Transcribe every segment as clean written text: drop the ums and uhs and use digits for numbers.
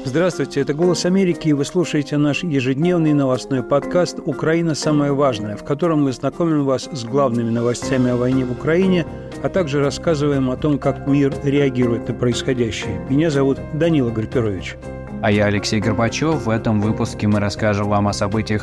Здравствуйте, это «Голос Америки», и вы слушаете наш ежедневный новостной подкаст «Украина. Самое важное», в котором мы знакомим вас с главными новостями о войне в Украине, а также рассказываем о том, как мир реагирует на происходящее. Меня зовут Данила Гарпирович. А я Алексей Горбачев. В этом выпуске мы расскажем вам о событиях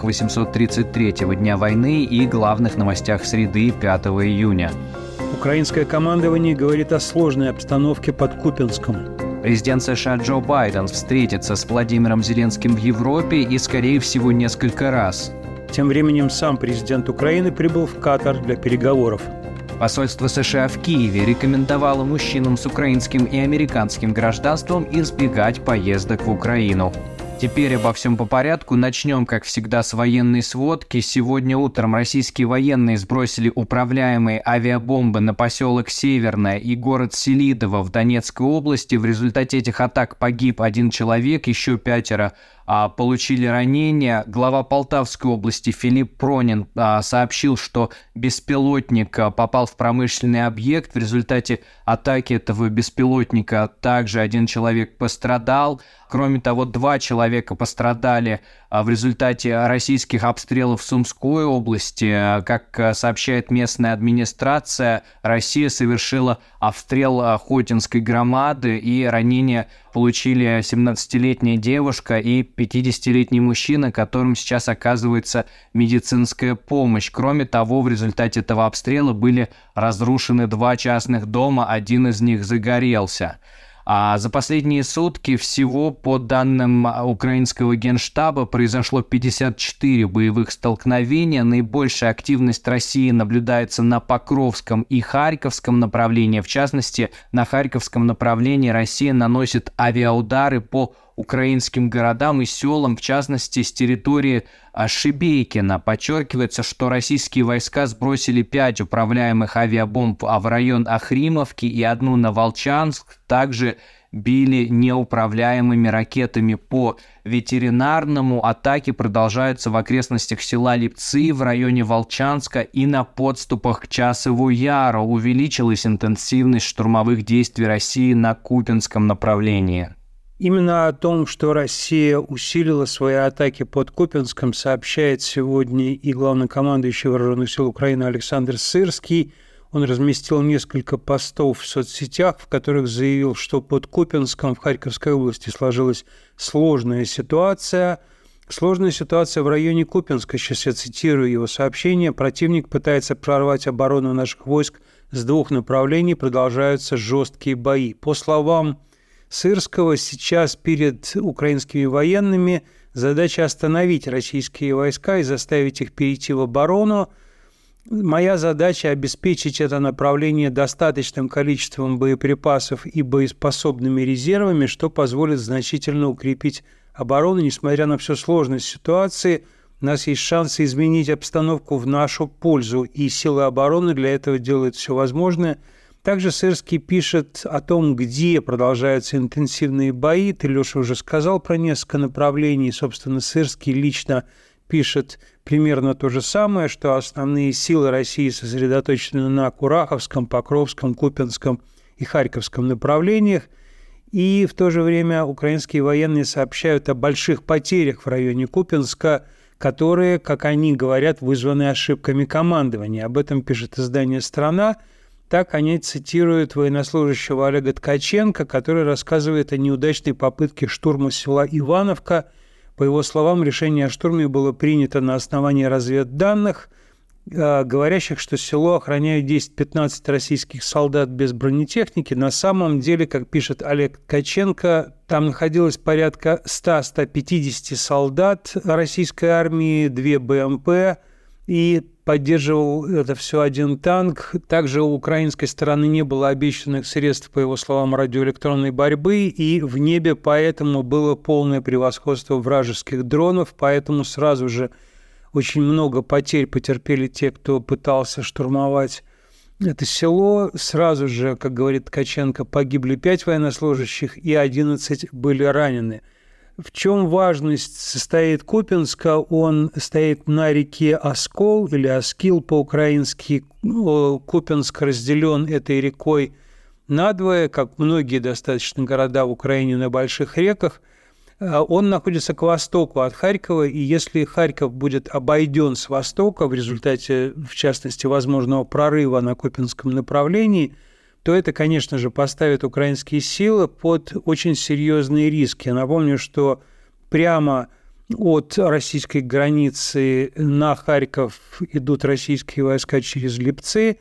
833-го дня войны и главных новостях среды 5 июня. Украинское командование говорит о сложной обстановке под Купянском. Президент США Джо Байден встретится с Владимиром Зеленским в Европе и, скорее всего, несколько раз. Тем временем сам президент Украины прибыл в Катар для переговоров. Посольство США в Киеве рекомендовало мужчинам с украинским и американским гражданством избегать поездок в Украину. Теперь обо всем по порядку. Начнем, как всегда, с военной сводки. Сегодня утром российские военные сбросили управляемые авиабомбы на поселок Северное и город Селидово в Донецкой области. В результате этих атак погиб 1 человек, еще 5 получили ранения. Глава Полтавской области Филипп Пронин сообщил, что беспилотник попал в промышленный объект. В результате атаки этого беспилотника также 1 человек пострадал. Кроме того, 2 человека пострадали в результате российских обстрелов в Сумской области. Как сообщает местная администрация, Россия совершила обстрел Хотинской громады, и ранения получили 17-летняя девушка и 50-летний мужчина, которым сейчас оказывается медицинская помощь. Кроме того, в результате этого обстрела были разрушены 2 частных дома, 1 из них загорелся. А за последние сутки всего, по данным украинского генштаба, произошло 54 боевых столкновения. Наибольшая активность России наблюдается на Покровском и Харьковском направлении. В частности, на Харьковском направлении Россия наносит авиаудары по украинским городам и селам, в частности, с территории Шебекино. Подчеркивается, что российские войска сбросили 5 управляемых авиабомб в район Охримовки и 1 на Волчанск. Также били неуправляемыми ракетами по Ветеринарному. Атаки продолжаются в окрестностях села Липцы в районе Волчанска и на подступах к Часову Яру. Увеличилась интенсивность штурмовых действий России на Купянском направлении. Именно о том, что Россия усилила свои атаки под Купянском, сообщает сегодня и главнокомандующий Вооруженных сил Украины Александр Сырский. Он разместил несколько постов в соцсетях, в которых заявил, что под Купянском в Харьковской области сложилась сложная ситуация. Сложная ситуация в районе Купянска. Сейчас я цитирую его сообщение. Противник пытается прорвать оборону наших войск с 2 направлений. Продолжаются жесткие бои. По словам Сырского, сейчас перед украинскими военными задача остановить российские войска и заставить их перейти в оборону. Моя задача – обеспечить это направление достаточным количеством боеприпасов и боеспособными резервами, что позволит значительно укрепить оборону. Несмотря на всю сложность ситуации, у нас есть шансы изменить обстановку в нашу пользу, и силы обороны для этого делают все возможное. Также Сырский пишет о том, где продолжаются интенсивные бои. Ты, Леша, уже сказал про несколько направлений. Собственно, Сырский лично пишет примерно то же самое, что основные силы России сосредоточены на Кураховском, Покровском, Купянском и Харьковском направлениях. И в то же время украинские военные сообщают о больших потерях в районе Купянска, которые, как они говорят, вызваны ошибками командования. Об этом пишет издание «Страна». Так они цитируют военнослужащего Олега Ткаченко, который рассказывает о неудачной попытке штурма села Ивановка. По его словам, решение о штурме было принято на основании разведданных, говорящих, что село охраняют 10-15 российских солдат без бронетехники. На самом деле, как пишет Олег Ткаченко, там находилось порядка 100-150 солдат российской армии, 2 БМП, и поддерживал это все 1 танк. Также у украинской стороны не было обещанных средств, по его словам, радиоэлектронной борьбы, и в небе поэтому было полное превосходство вражеских дронов, поэтому сразу же очень много потерь потерпели те, кто пытался штурмовать это село. Сразу же, как говорит Ткаченко, погибли 5 военнослужащих и 11 были ранены. В чем важность состоит Купянска? Он стоит на реке Оскол или Оскил по-украински. Купянск разделен этой рекой надвое, как многие достаточно города в Украине на больших реках. Он находится к востоку от Харькова, и если Харьков будет обойден с востока в результате, в частности, возможного прорыва на Купянском направлении, то это, конечно же, поставит украинские силы под очень серьезные риски. Я напомню, что прямо от российской границы на Харьков идут российские войска через Липцы,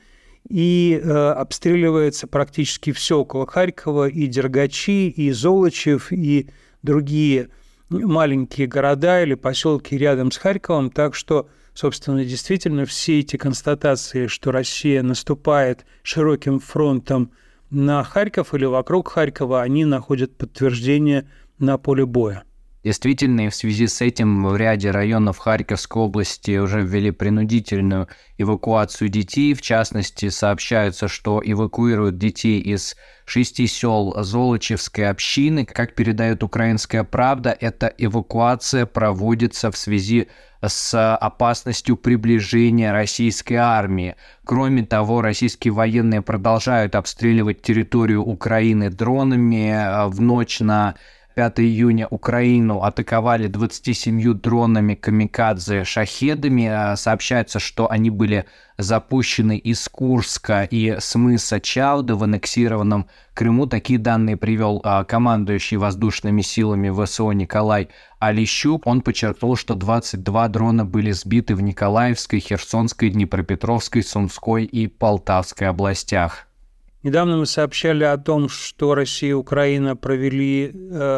и обстреливается практически все около Харькова, и Дергачи, и Золочев, и другие маленькие города или поселки рядом с Харьковом. Так что, собственно, действительно все эти констатации, что Россия наступает широким фронтом на Харьков или вокруг Харькова, они находят подтверждение на поле боя. Действительно, и в связи с этим в ряде районов Харьковской области уже ввели принудительную эвакуацию детей. В частности, сообщается, что эвакуируют детей из 6 сел Золочевской общины. Как передает «Украинская правда», эта эвакуация проводится в связи с опасностью приближения российской армии. Кроме того, российские военные продолжают обстреливать территорию Украины дронами. В ночь на 5 июня Украину атаковали 27 дронами камикадзе «Шахедами». Сообщается, что они были запущены из Курска и с мыса Чауда в аннексированном Крыму. Такие данные привел командующий воздушными силами ВСО Николай Алищук. Он подчеркнул, что 22 дрона были сбиты в Николаевской, Херсонской, Днепропетровской, Сумской и Полтавской областях. Недавно мы сообщали о том, что Россия и Украина провели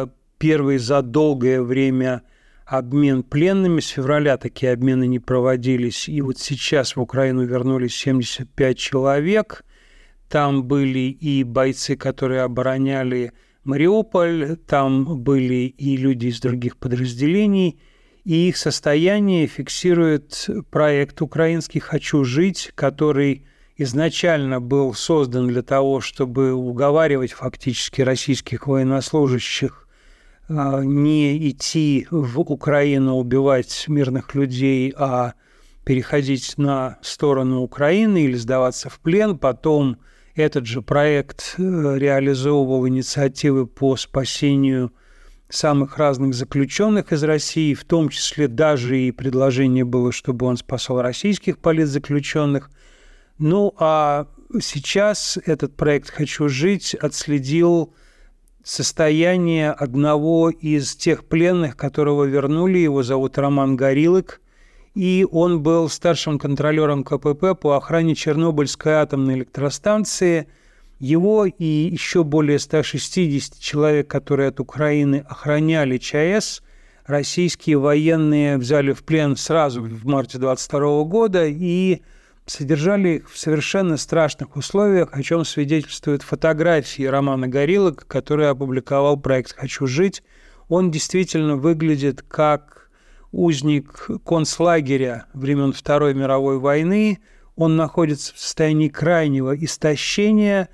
первый за долгое время обмен пленными. С февраля такие обмены не проводились. И вот сейчас в Украину вернулись 75 человек. Там были и бойцы, которые обороняли Мариуполь, там были и люди из других подразделений. И их состояние фиксирует проект украинский «Хочу жить», который изначально был создан для того, чтобы уговаривать фактически российских военнослужащих не идти в Украину убивать мирных людей, а переходить на сторону Украины или сдаваться в плен. Потом этот же проект реализовывал инициативы по спасению самых разных заключенных из России, в том числе даже и предложение было, чтобы он спасал российских политзаключенных. Ну, а сейчас этот проект «Хочу жить» отследил состояние одного из тех пленных, которого вернули. Его зовут Роман Горилык, и он был старшим контролером КПП по охране Чернобыльской атомной электростанции. Его и еще более 160 человек, которые от Украины охраняли ЧАЭС, российские военные взяли в плен сразу в марте 2022 года и содержали их в совершенно страшных условиях, о чем свидетельствуют фотографии Романа Горилыка, который опубликовал проект «Хочу жить». Он действительно выглядит как узник концлагеря времен Второй мировой войны. Он находится в состоянии крайнего истощения.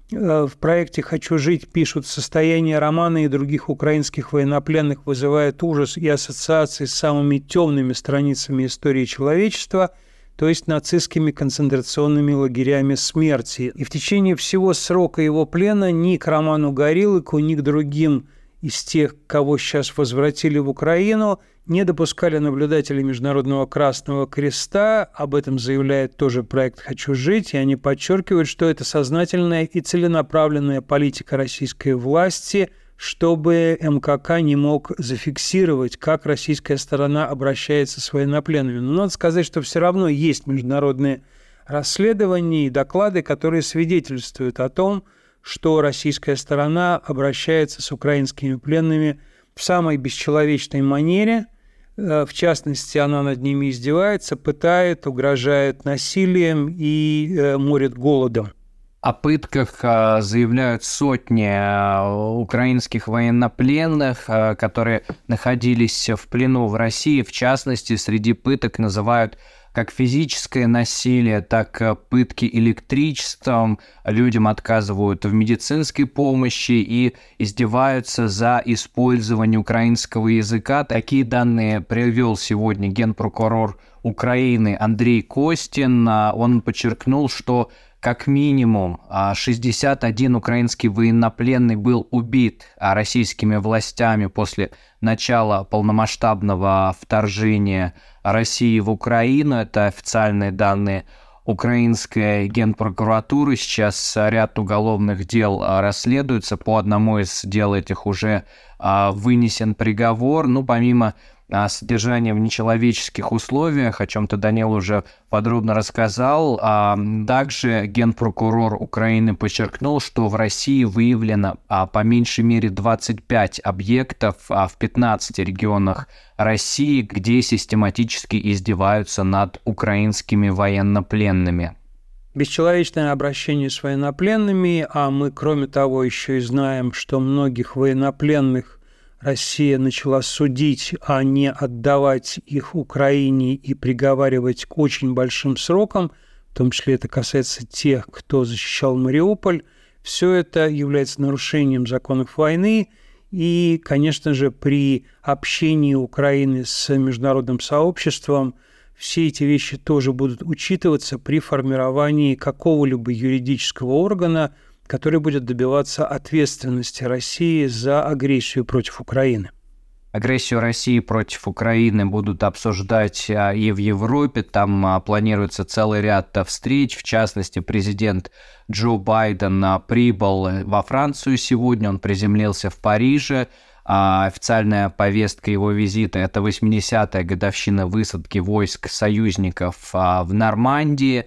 В проекте «Хочу жить» пишут: состояние Романа и других украинских военнопленных вызывает ужас и ассоциации с самыми темными страницами истории человечества, то есть нацистскими концентрационными лагерями смерти. И в течение всего срока его плена ни к Роману Горилыку, ни к другим из тех, кого сейчас возвратили в Украину, не допускали наблюдатели Международного Красного Креста. Об этом заявляет тоже проект «Хочу жить», и они подчеркивают, что это сознательная и целенаправленная политика российской власти, чтобы МКК не мог зафиксировать, как российская сторона обращается с военнопленными. Но надо сказать, что все равно есть международные расследования и доклады, которые свидетельствуют о том, что российская сторона обращается с украинскими пленными в самой бесчеловечной манере. В частности, она над ними издевается, пытает, угрожает насилием и морит голодом. О пытках заявляют сотни украинских военнопленных, которые находились в плену в России. В частности, среди пыток называют как физическое насилие, так пытки электричеством. Людям отказывают в медицинской помощи и издеваются за использование украинского языка. Такие данные привел сегодня генпрокурор Украины Андрей Костин. Он подчеркнул, что как минимум 61 украинский военнопленный был убит российскими властями после начала полномасштабного вторжения России в Украину. Это официальные данные украинской генпрокуратуры. Сейчас ряд уголовных дел расследуется. По одному из дел этих уже вынесен приговор. Помимо содержания в нечеловеческих условиях, о чем-то Данил уже подробно рассказал. Также генпрокурор Украины подчеркнул, что в России выявлено по меньшей мере 25 объектов в 15 регионах России, где систематически издеваются над украинскими военнопленными. Бесчеловечное обращение с военнопленными, а мы, кроме того, еще и знаем, что многих военнопленных Россия начала судить, а не отдавать их Украине и приговаривать к очень большим срокам, в том числе это касается тех, кто защищал Мариуполь. Все это является нарушением законов войны, и, конечно же, при общении Украины с международным сообществом все эти вещи тоже будут учитываться при формировании какого-либо юридического органа, который будет добиваться ответственности России за агрессию против Украины. Агрессию России против Украины будут обсуждать и в Европе. Там планируется целый ряд встреч. В частности, президент Джо Байден прибыл во Францию сегодня. Он приземлился в Париже. Официальная повестка его визита – это 80-я годовщина высадки войск союзников в Нормандии.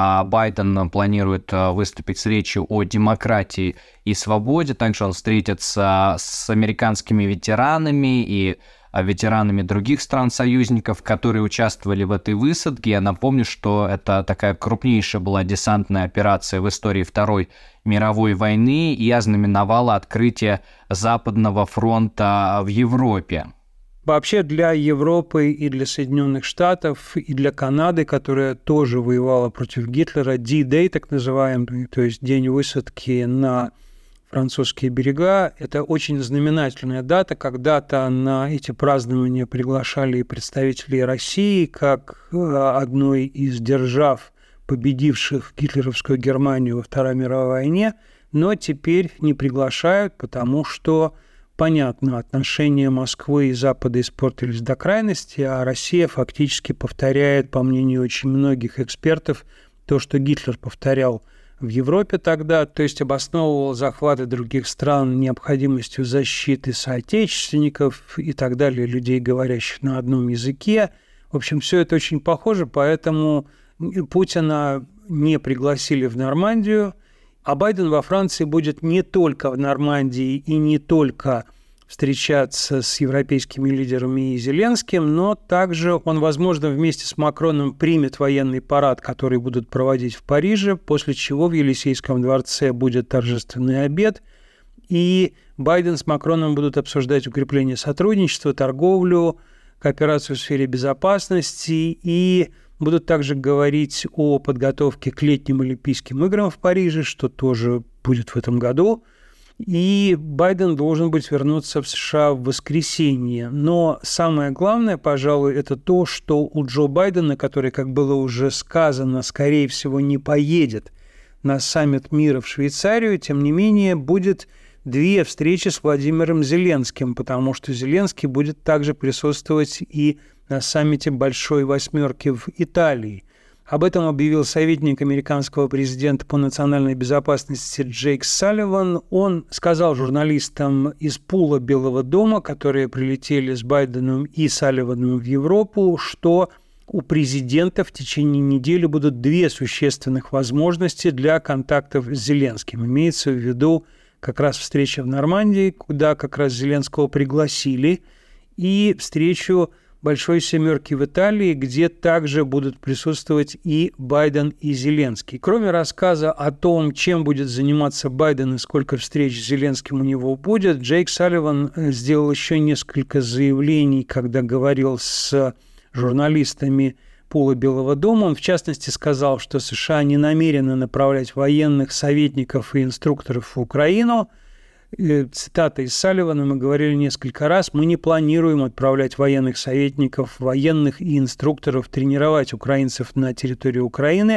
Байден планирует выступить с речью о демократии и свободе. Также он встретится с американскими ветеранами и ветеранами других стран-союзников, которые участвовали в этой высадке. Я напомню, что это такая крупнейшая была десантная операция в истории Второй мировой войны и ознаменовала открытие Западного фронта в Европе. Вообще для Европы и для Соединенных Штатов, и для Канады, которая тоже воевала против Гитлера, D-Day, так называемый, то есть день высадки на французские берега, это очень знаменательная дата. Когда-то на эти празднования приглашали представителей России как одной из держав, победивших гитлеровскую Германию во Второй мировой войне, но теперь не приглашают, потому что понятно, отношения Москвы и Запада испортились до крайности, а Россия фактически повторяет, по мнению очень многих экспертов, то, что Гитлер повторял в Европе тогда, то есть обосновывал захваты других стран необходимостью защиты соотечественников и так далее, людей, говорящих на одном языке. В общем, все это очень похоже, поэтому Путина не пригласили в Нормандию, а Байден во Франции будет не только в Нормандии и не только встречаться с европейскими лидерами и Зеленским, но также он, возможно, вместе с Макроном примет военный парад, который будут проводить в Париже, после чего в Елисейском дворце будет торжественный обед, и Байден с Макроном будут обсуждать укрепление сотрудничества, торговлю, кооперацию в сфере безопасности и будут также говорить о подготовке к летним Олимпийским играм в Париже, что тоже будет в этом году. И Байден должен быть вернуться в США в воскресенье. Но самое главное, пожалуй, это то, что у Джо Байдена, который, как было уже сказано, скорее всего, не поедет на саммит мира в Швейцарию, тем не менее, будет две встречи с Владимиром Зеленским, потому что Зеленский будет также присутствовать и на саммите Большой Восьмерки в Италии. Об этом объявил советник американского президента по национальной безопасности Джейк Салливан. Он сказал журналистам из пула Белого дома, которые прилетели с Байденом и Салливаном в Европу, что у президента в течение недели будут две существенных возможности для контактов с Зеленским. Имеется в виду как раз встреча в Нормандии, куда как раз Зеленского пригласили, и встречу Большой Семерки в Италии, где также будут присутствовать и Байден, и Зеленский. Кроме рассказа о том, чем будет заниматься Байден и сколько встреч с Зеленским у него будет, Джейк Салливан сделал еще несколько заявлений, когда говорил с журналистами пула Белого дома. Он, в частности, сказал, что США не намерены направлять военных советников и инструкторов в Украину. Цитата из Салливана, мы говорили несколько раз, мы не планируем отправлять военных советников, военных и инструкторов тренировать украинцев на территории Украины.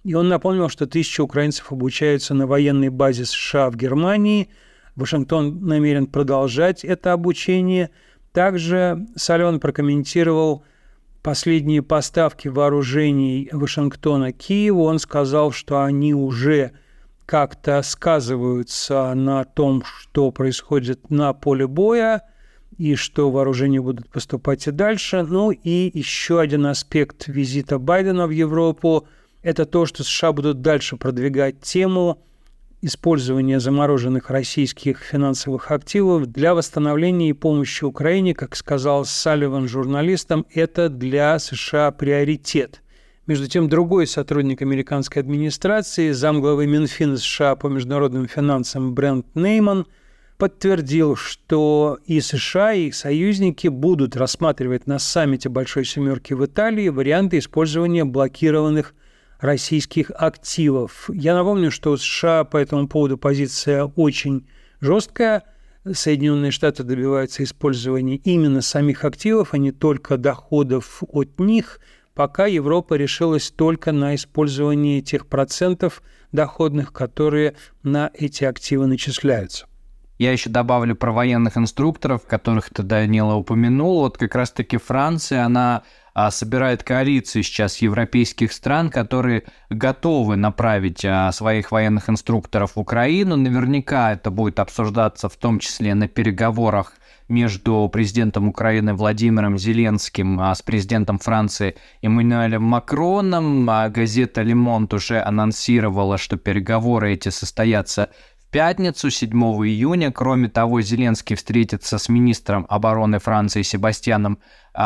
И он напомнил, что 1000 украинцев обучаются на военной базе США в Германии. Вашингтон намерен продолжать это обучение. Также Салливан прокомментировал последние поставки вооружений Вашингтона Киеву. Он сказал, что они уже как-то сказываются на том, что происходит на поле боя, и что вооружения будут поступать и дальше. Ну и еще один аспект визита Байдена в Европу – это то, что США будут дальше продвигать тему использования замороженных российских финансовых активов для восстановления и помощи Украине. Как сказал Салливан журналистам, это для США приоритет. Между тем, другой сотрудник американской администрации, замглавы Минфина США по международным финансам Брент Нейман, подтвердил, что и США, и их союзники будут рассматривать на саммите Большой Семерки в Италии варианты использования блокированных российских активов. Я напомню, что у США по этому поводу позиция очень жесткая. Соединенные Штаты добиваются использования именно самих активов, а не только доходов от них, пока Европа решилась только на использование тех процентов доходных, которые на эти активы начисляются. Я еще добавлю про военных инструкторов, которых ты, Данила, упомянул. Вот как раз-таки Франция, она собирает коалицию сейчас европейских стран, которые готовы направить своих военных инструкторов в Украину. Наверняка это будет обсуждаться в том числе на переговорах между президентом Украины Владимиром Зеленским с президентом Франции Эммануэлем Макроном. Газета «Le Monde» уже анонсировала, что переговоры эти состоятся в пятницу, 7 июня. Кроме того, Зеленский встретится с министром обороны Франции Себастьяном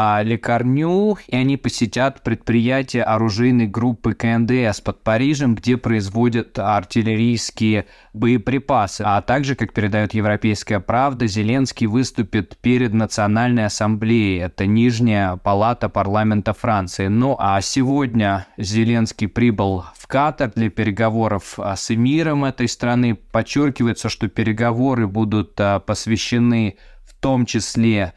Лекарню, и они посетят предприятие оружейной группы КНДС под Парижем, где производят артиллерийские боеприпасы. А также, как передает «Европейская правда», Зеленский выступит перед Национальной ассамблеей. Это нижняя палата парламента Франции. Ну а сегодня Зеленский прибыл в Катар для переговоров с эмиром этой страны. Подчеркивается, что переговоры будут посвящены в том числе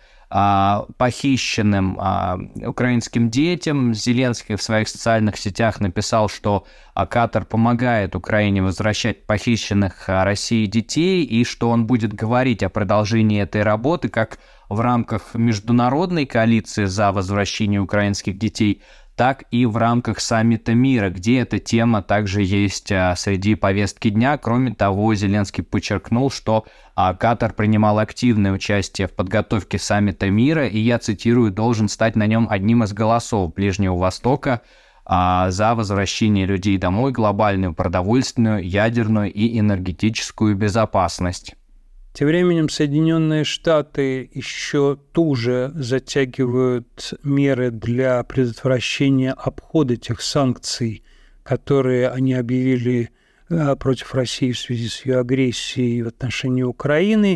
похищенным украинским детям. Зеленский в своих социальных сетях написал, что Катар помогает Украине возвращать похищенных Россией детей, и что он будет говорить о продолжении этой работы как в рамках международной коалиции за возвращение украинских детей, так и в рамках саммита мира, где эта тема также есть среди повестки дня. Кроме того, Зеленский подчеркнул, что Катар принимал активное участие в подготовке саммита мира, и, я цитирую, должен стать на нем одним из голосов Ближнего Востока за возвращение людей домой, глобальную продовольственную, ядерную и энергетическую безопасность. Тем временем Соединенные Штаты еще туже затягивают меры для предотвращения обхода тех санкций, которые они объявили против России в связи с ее агрессией в отношении Украины.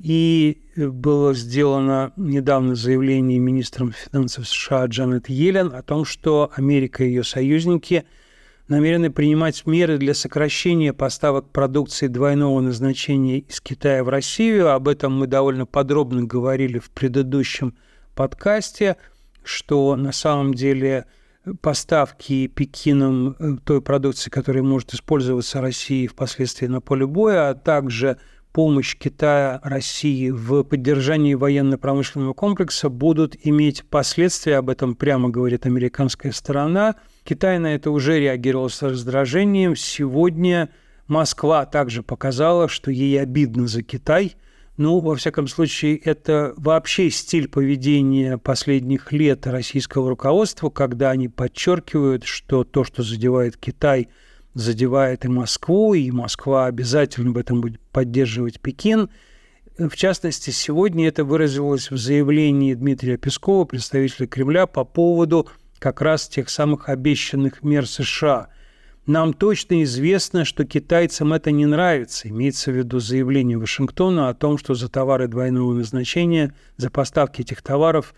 И было сделано недавно заявление министром финансов США Джанет Йеллен о том, что Америка и ее союзники намерены принимать меры для сокращения поставок продукции двойного назначения из Китая в Россию. Об этом мы довольно подробно говорили в предыдущем подкасте, что на самом деле поставки Пекином той продукции, которая может использоваться Россией впоследствии на поле боя, а также помощь Китая России в поддержании военно-промышленного комплекса будут иметь последствия. Об этом прямо говорит американская сторона. Китай на это уже реагировал с раздражением. Сегодня Москва также показала, что ей обидно за Китай. Ну, во всяком случае, это вообще стиль поведения последних лет российского руководства, когда они подчеркивают, что то, что задевает Китай, задевает и Москву, и Москва обязательно в этом будет поддерживать Пекин. В частности, сегодня это выразилось в заявлении Дмитрия Пескова, представителя Кремля, по поводу как раз тех самых обещанных мер США. Нам точно известно, что китайцам это не нравится. Имеется в виду заявление Вашингтона о том, что за товары двойного назначения, за поставки этих товаров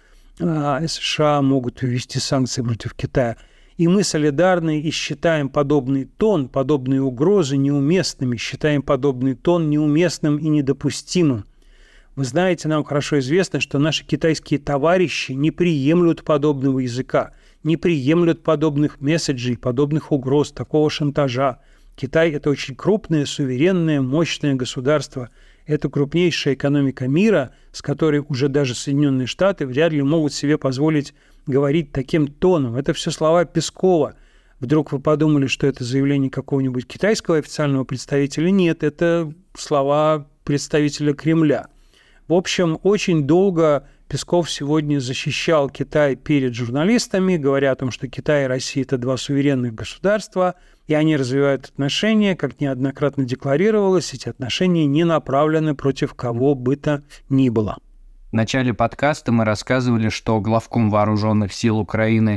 США могут ввести санкции против Китая. И мы солидарны и считаем подобный тон, подобные угрозы неуместными, считаем подобный тон неуместным и недопустимым. Вы знаете, нам хорошо известно, что наши китайские товарищи не приемлют подобного языка, не приемлют подобных месседжей, подобных угроз, такого шантажа. Китай – это очень крупное, суверенное, мощное государство. Это крупнейшая экономика мира, с которой уже даже Соединенные Штаты вряд ли могут себе позволить говорить таким тоном. Это все слова Пескова. Вдруг вы подумали, что это заявление какого-нибудь китайского официального представителя? Нет, это слова представителя Кремля. В общем, очень долго Песков сегодня защищал Китай перед журналистами, говоря о том, что Китай и Россия – это два суверенных государства, и они развивают отношения, как неоднократно декларировалось, эти отношения не направлены против кого бы то ни было. В начале подкаста мы рассказывали, что главком Вооруженных сил Украины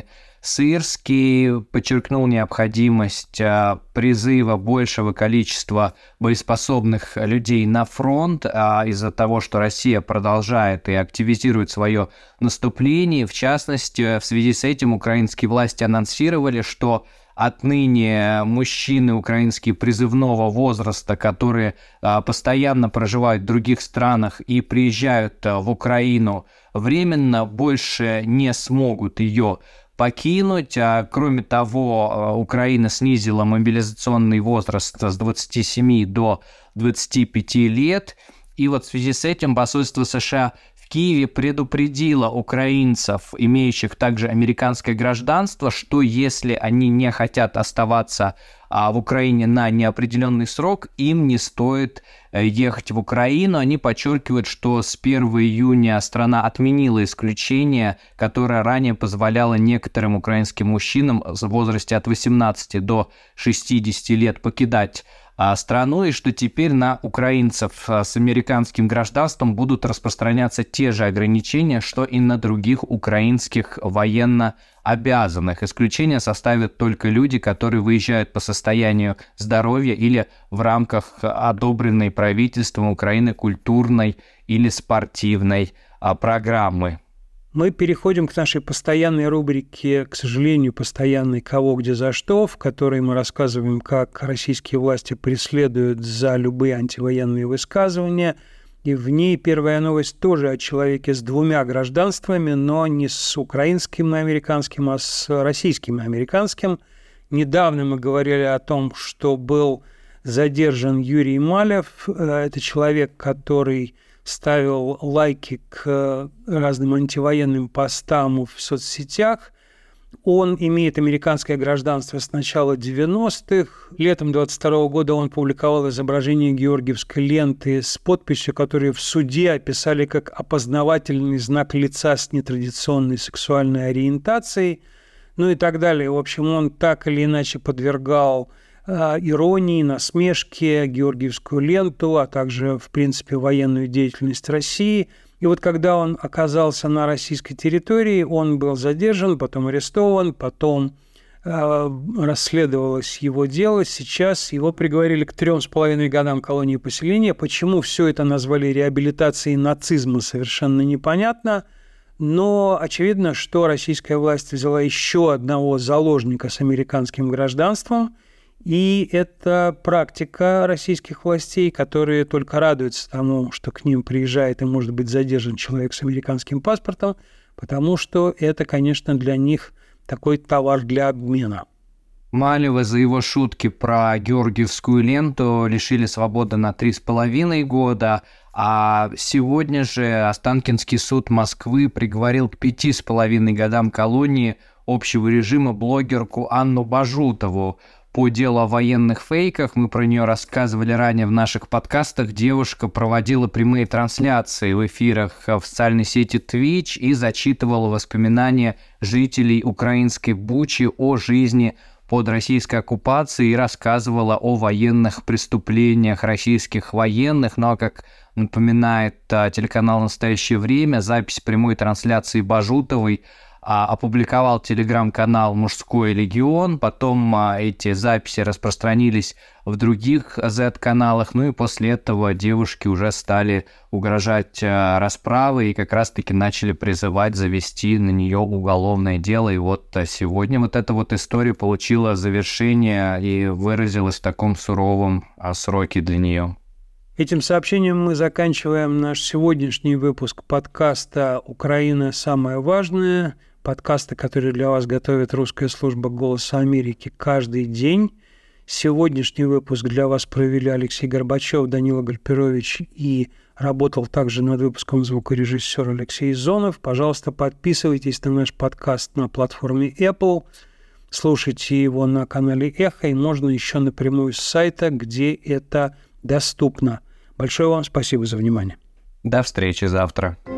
Сырский подчеркнул необходимость призыва большего количества боеспособных людей на фронт из-за того, что Россия продолжает и активизирует свое наступление. В частности, в связи с этим украинские власти анонсировали, что отныне мужчины украинские призывного возраста, которые постоянно проживают в других странах и приезжают в Украину, временно больше не смогут ее покинуть. Кроме того, Украина снизила мобилизационный возраст с 27 до 25 лет. И вот в связи с этим посольство США в Киеве предупредило украинцев, имеющих также американское гражданство, что если они не хотят оставаться в Украине на неопределенный срок, им не стоит ехать в Украину. Они подчеркивают, что с 1 июня страна отменила исключение, которое ранее позволяло некоторым украинским мужчинам в возрасте от 18 до 60 лет покидать страну, и что теперь на украинцев с американским гражданством будут распространяться те же ограничения, что и на других украинских военнообязанных. Исключение составят только люди, которые выезжают по состоянию здоровья или в рамках одобренной правительством Украины культурной или спортивной программы. Мы переходим к нашей постоянной рубрике, к сожалению, постоянной «Кого, где, за что», в которой мы рассказываем, как российские власти преследуют за любые антивоенные высказывания. И в ней первая новость тоже о человеке с двумя гражданствами, но не с украинским и американским, а с российским и американским. Недавно мы говорили о том, что был задержан Юрий Малев. Это человек, который ставил лайки к разным антивоенным постам в соцсетях. Он имеет американское гражданство с начала 90-х. Летом 22 года он публиковал изображение георгиевской ленты с подписью, которую в суде описали как опознавательный знак лица с нетрадиционной сексуальной ориентацией, ну и так далее. В общем, он так или иначе подвергал иронии, насмешки, георгиевскую ленту, а также, в принципе, военную деятельность России. И вот когда он оказался на российской территории, он был задержан, потом арестован, потом расследовалось его дело. Сейчас его приговорили к 3,5 годам колонии поселения. Почему все это назвали реабилитацией нацизма, совершенно непонятно. Но очевидно, что российская власть взяла еще одного заложника с американским гражданством. И это практика российских властей, которые только радуются тому, что к ним приезжает и может быть задержан человек с американским паспортом, потому что это, конечно, для них такой товар для обмена. Малева за его шутки про георгиевскую ленту лишили свободы на 3,5 года, а сегодня же Останкинский суд Москвы приговорил к 5,5 годам колонии общего режима блогерку Анну Бажутову. По делу о военных фейках, мы про нее рассказывали ранее в наших подкастах, девушка проводила прямые трансляции в эфирах в социальной сети Twitch и зачитывала воспоминания жителей украинской Бучи о жизни под российской оккупацией и рассказывала о военных преступлениях российских военных. Но, как напоминает телеканал «Настоящее время», запись прямой трансляции Бажутовой опубликовал телеграм-канал «Мужской легион», потом эти записи распространились в других Z-каналах, ну и после этого девушки уже стали угрожать расправой и как раз-таки начали призывать завести на нее уголовное дело. И вот сегодня вот эта вот история получила завершение и выразилась в таком суровом сроке для нее. Этим сообщением мы заканчиваем наш сегодняшний выпуск подкаста «Украина. Самое важное». подкасты, которые для вас готовит русская служба «Голоса Америки» каждый день. Сегодняшний выпуск для вас провели Алексей Горбачев, Данила Гальперович, и работал также над выпуском звукорежиссер Алексей Зонов. Пожалуйста, подписывайтесь на наш подкаст на платформе Apple, слушайте его на канале Эхо, и можно еще напрямую с сайта, где это доступно. Большое вам спасибо за внимание. До встречи завтра.